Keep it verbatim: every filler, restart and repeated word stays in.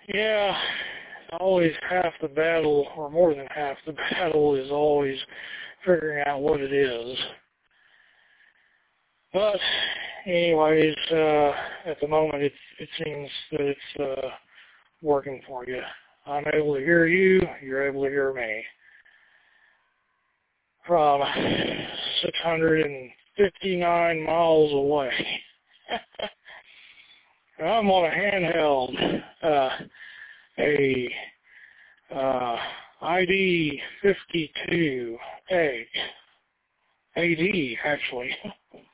Yeah, always half the battle, or more than half the battle, is always figuring out what it is. But, anyways, uh, at the moment, it, it seems that it's uh, working for you. I'm able to hear you, you're able to hear me. From six hundred fifty-nine miles away. I'm on a handheld, uh, a uh, I D fifty-two A, A D actually.